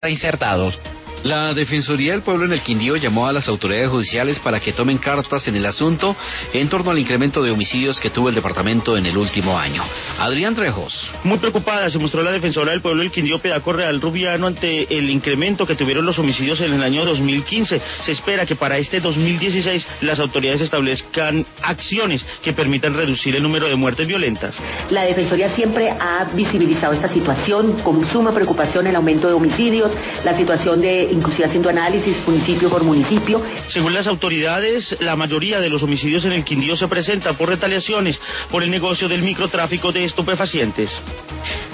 insertados. La Defensoría del Pueblo en el Quindío llamó a las autoridades judiciales para que tomen cartas en el asunto en torno al incremento de homicidios que tuvo el departamento en el último año. Adrián Trejos. Muy preocupada se mostró la Defensora del Pueblo del Quindío, Pedaco Real Rubiano, ante el incremento que tuvieron los homicidios en el año 2015. Se espera que para este 2016 las autoridades establezcan acciones que permitan reducir el número de muertes violentas. La Defensoría siempre ha visibilizado esta situación con suma preocupación, el aumento de homicidios, la situación de inclusive haciendo análisis municipio por municipio. Según las autoridades, la mayoría de los homicidios en el Quindío se presentan por retaliaciones por el negocio del microtráfico de estupefacientes.